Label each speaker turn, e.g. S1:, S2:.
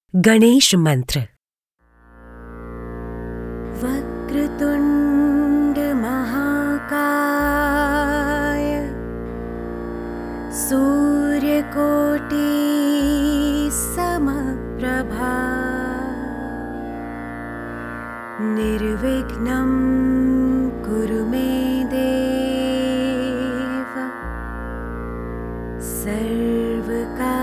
S1: गणेश मंत्र।
S2: वक्रतुंड महाकाय सूर्यकोटि समप्रभा निर्विघ्नं कुरु मे देव सर्वकार्येषु